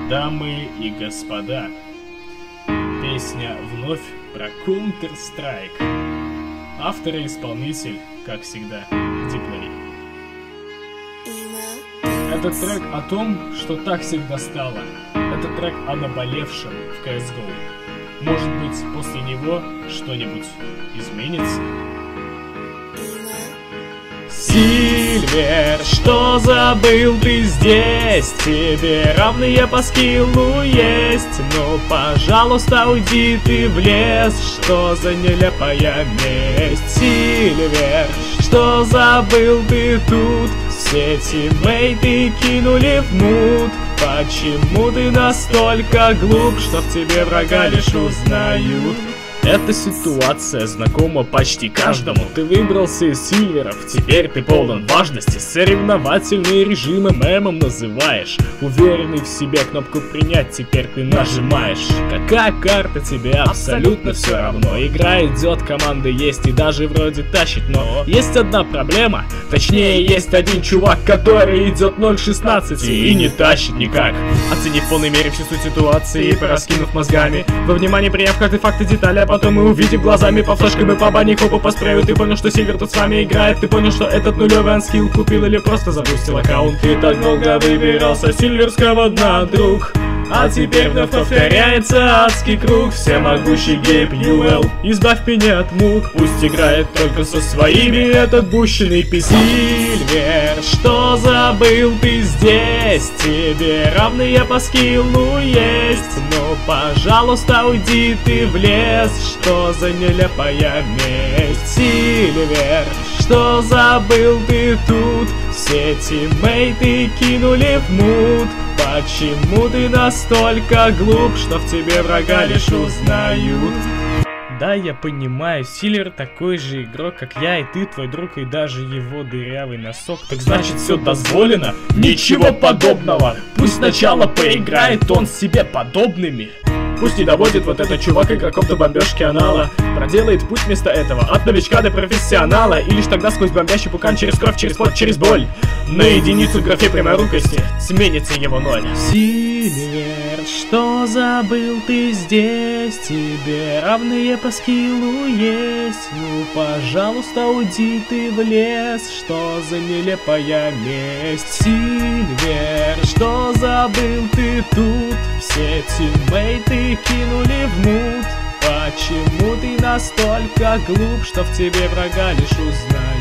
Дамы и господа, песня вновь про Counter-Strike. Автор и исполнитель, как всегда, Dplay. Этот трек о том, что так всегда стало. Это трек о наболевшем в CSGO. Может быть, после него что-нибудь изменится? Сильвер, что забыл ты здесь? Тебе равные по скиллу есть. Ну, пожалуйста, уйди ты в лес. Что за нелепая месть? Сильвер, что забыл ты тут? Все тиммейты кинули в мут. Почему ты настолько глуп, что в тебе врага лишь узнают? Эта ситуация знакома почти каждому. Ты выбрался из сильверов, теперь ты полон важности. Соревновательные режимы мемом называешь. Уверенный в себе, кнопку принять теперь ты нажимаешь. Какая карта, тебе абсолютно все равно. Игра идет, команда есть и даже вроде тащит. Но есть одна проблема, точнее есть один чувак, который идет 0.16 и не тащит никак. Оценив в полной мере всю суть ситуации и пораскинув мозгами, во внимание приняв как и факты детали, а потом мы увидим глазами по флешкам и по бане, хопу по спрею. Ты понял, что Сильвер тут с вами играет. Ты понял, что этот нулевый анскилл купил или просто запустил аккаунт. Ты так долго выбирался сильверского дна, друг, а теперь вновь повторяется адский круг. Всемогущий Гейб Ньюэлл, избавь меня от мук. Пусть играет только со своими этот бущенный писк. Сильвер, что забыл ты здесь? Тебе равные по скиллу есть. Ну, пожалуйста, уйди ты в лес. Что за нелепая месть? Сильвер, что забыл ты тут? Все тиммейты кинули в мут. Почему ты настолько глуп, что в тебе врага лишь узнают? Да, я понимаю, Сильвер такой же игрок, как я и ты, твой друг, и даже его дырявый носок. Так значит, все дозволено? Ничего подобного! Пусть сначала поиграет он с себе подобными. Пусть не доводит вот этот чувак игроков до бомбежки анала. Проделает путь вместо этого от новичка до профессионала. И лишь тогда сквозь бомбящий пукан через кровь, через пот, через боль на единицу в графе пряморукости сменится его ноль. Сильвер, что забыл ты здесь? Тебе равные по скиллу есть. Ну, пожалуйста, уйди ты в лес. Что за нелепая месть? Сильвер, что забыл ты тут? Все тиммейты кинули в мут. Почему ты настолько глуп, что в тебе врага лишь узнают?